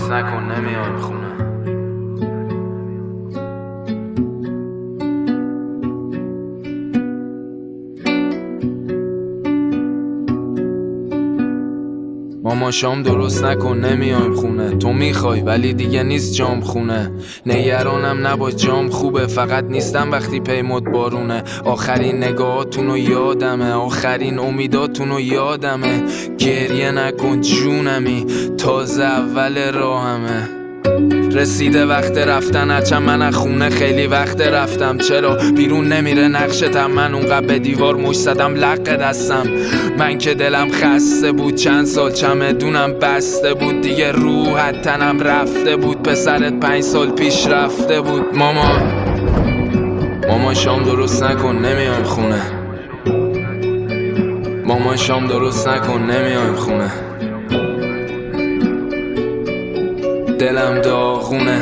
درست نکن نمیایم خونه. ماما شام درست نکن نمیایم خونه. تو میخوای ولی دیگه نیست جام خونه. نگرانم نباش جام خوبه، فقط نیستم وقتی پیمود بارونه. آخرین نگاهاتونو یادمه، آخرین امیداتونو یادمه. گریه نکن جونمی، تازه اول راهمه. رسیده وقت رفتن، هرچند من از خونه خیلی وقت رفتم. چرا بیرون نمیره نقشتم؟ من اونقدر به دیوار مش زدم لق دستم. من که دلم خسته بود، چند سال چمدونم بسته بود. دیگه روحت تنم رفته بود، پسرت 5 سال پیش رفته بود. ماما شام درست نکن نمیایم خونه. ماما شام درست نکن نمیایم خونه. دلم داغونه،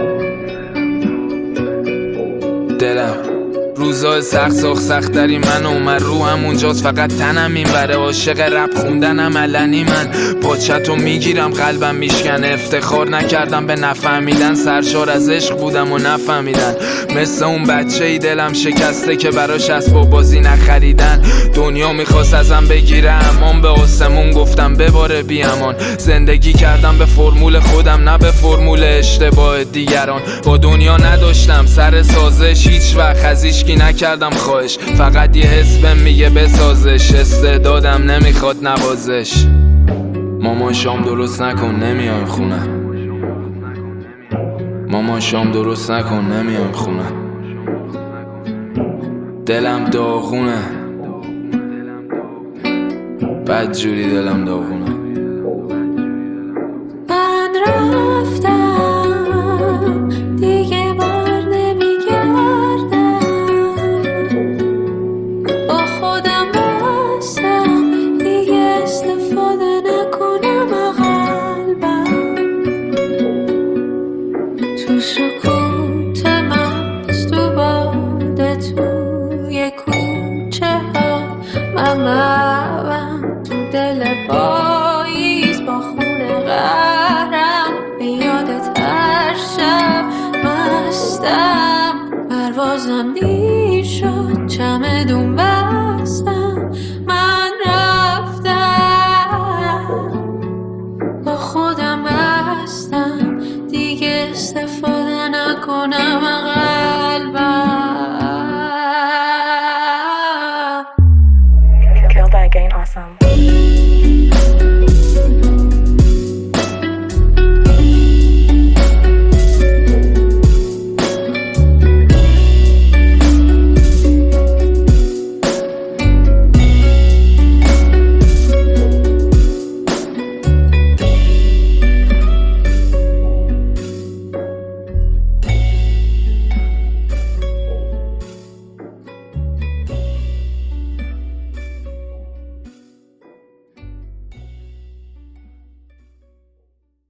دلم روزای سخت داری من اومد رو همونجاست، فقط تنم این بره. عاشق رپ خوندنم علنی، من پاچتو میگیرم قلبم میشکنه. افتخار نکردم به نفهمیدن، سرشار از عشق بودم و نفهمیدن. مثل اون بچه ای دلم شکسته که براش اسباب بازی نخریدن. دنیا میخواست ازم بگیره امان، به آسمون گفتم بباره بی امان. زندگی کردم به فرمول خودم نه به فرمول اشتباه دیگران. با دنیا نداشتم سر سازش، هیچ وقت از هیچکی نکردم خواهش. فقط یه حس بهم میگه بسازش، استعدادم نمیخواد نوازش. ماما شام درست نکن نمیایم خونه. ماما شام درست نکن نمیایم خونه. دلم داغونه، بدجوری دلم داغونه. من رفتم دیگه بار نمیگردم، با خودم بستم دیگه استفاده نکنم قلبم. تو سکوت مست تو باده توی کوچه ها من